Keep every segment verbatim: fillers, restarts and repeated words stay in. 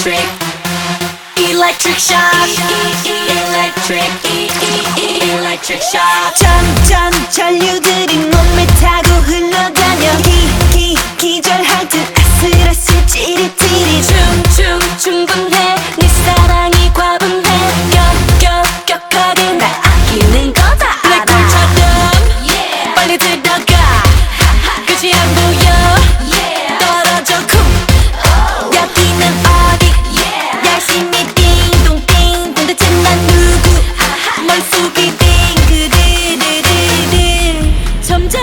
electric, electric shock, electric, electric shock. 점점 전류들이 몸에 타고 흘러다녀 기, 기, 기절할 듯 아슬아슬 찌릿찌릿 충충 충분해 네 사랑이 과분해 격격격하게 날 아끼는 거다 알아. 블랙홀처럼 빨리 들어가 끝이 안 보여 떨어져 쿵 여기는 어디 열심히 띵동띵 도대체 난 누구 머릿속이 띵그르르르르 점점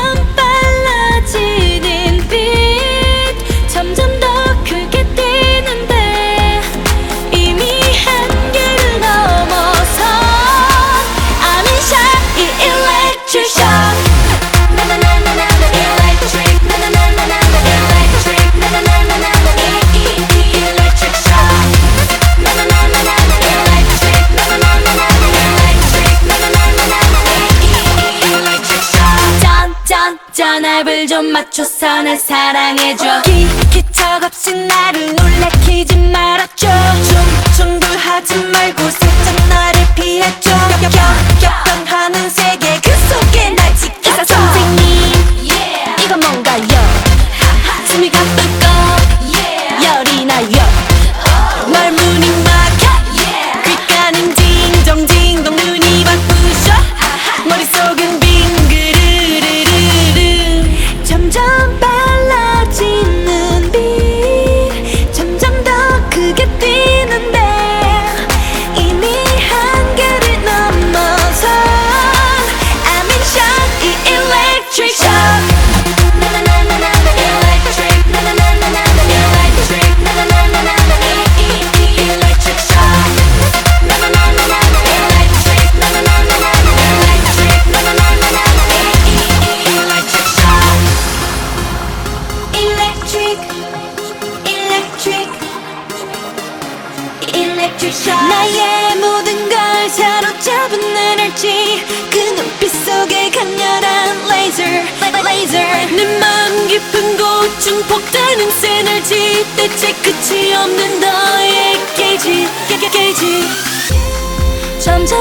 빨라지는 빛 점점 더 크게 뛰는데 이미 한계를 넘어서 I'm in shock 이 electric shock 나나나나나 electric 나나나나나 electric 나나나나나 electric shock 나나나나나 electric 나나나나나 electric 나나나나나 electric shock 짠짠 전압을 좀 맞춰서 날 사랑해줘 기, 기척 없이 나를 놀래키지 말아줘 충충불하지 말고 살짝 나를 피해줘 격격격변하는 세계 그 속에 날 지켜줘 의사 선생님 이건 뭔가요 숨이 가쁘고 열이 나요 말문이 막혀 귓가는 징종징동 눈이 바쁘셔 머릿속은 빙그르르르르 점점 빨라지는 빛 점점 더 크게 뛰는데 이미 한계를 넘어서 I'm in shock 이 electric shock 나나나나나 electric 나나나나나 electric 나나나나나 electric shock 나나나나나 electric 나나나나나 electric 나나나나나 electric shock electric electric electric shock 나의 모든 걸 사로잡은 에너지 그 눈빛 속에 강렬한 laser laser 내 마음 깊은 곳 증폭되는 에너지 대체 끝이 없는 너의 게이지 게이지 점점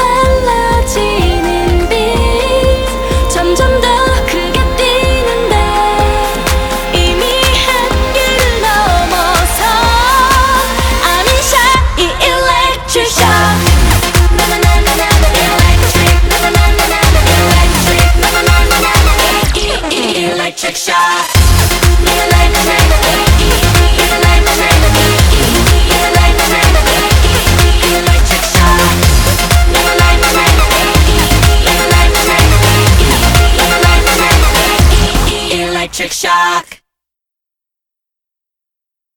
빨라지는 빛 점점 더 크게 뛰는데 이미 한계를 넘어서 I'm in shock 이 electric shock 나나나나나 electric 나나나나나 electric 나나나나나 electric shock electric electric electric shock electric electric electric shock